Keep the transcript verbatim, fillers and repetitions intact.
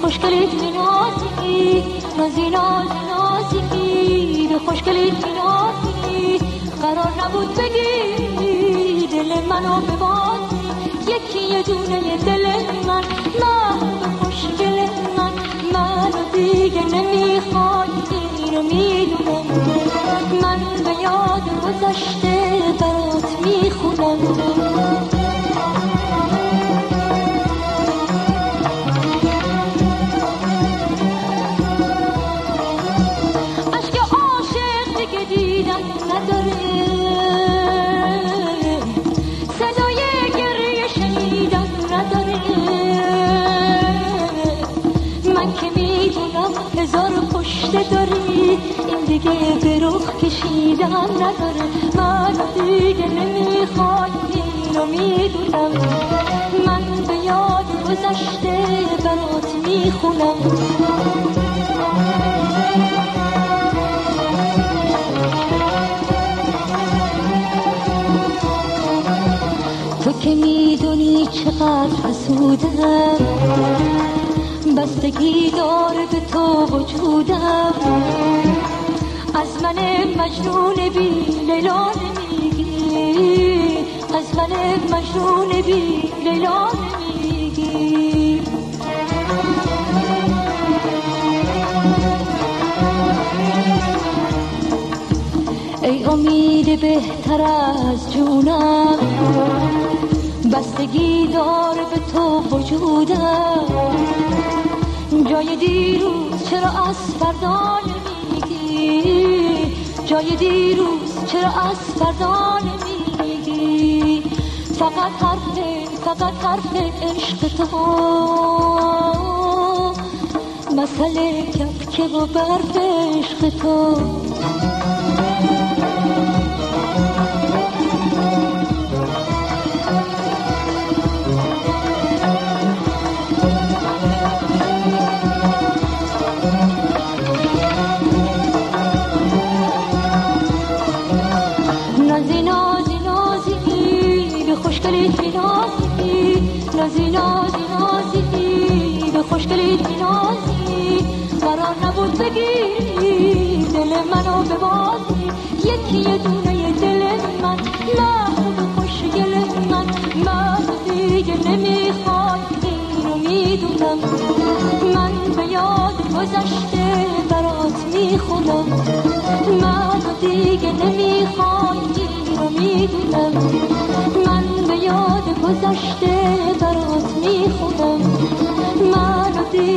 خوشگلیت نازی نازی ناز نازی به خوشگلیت نازی قرار نبود بگی دل منو ببازی یکی یه دونه دل من محبوب خوشگل من منو دیگه نمیخوای اینو میدونم من به یاد گذشته برات میخونم هزار پشته داری این دیگه به رخ کشیدن نداره من دیگه نمیخوای اینو میدونم من به یاد گذشته برات میخونم تو که میدونی چقدر حسودم بستگی داره به تو وجودم از من مجنون بی لیلا نمیگی از من مجنون بی لیلا نمیگی ای امید بهتر از جونم بستگی داره به تو وجودم جای دیروز چرا از فردا نمیگی جای دیروز چرا از فردا نمیگی فقط حرف فقط حرف عشق تو مسئله کپکه و برف عشق تو نازی نازی نازی به خوشگلیت نازی قرار نبود بگیری دل منو ببازی یکی یه دونه دل من محبوب خوشگل من من دیگه نمیخوای اینو میدونم من به یاد گذشته برات میخونم من دیگه نمیخوای اینو میدونم من به یاد گذشته برات میخونم من دیگه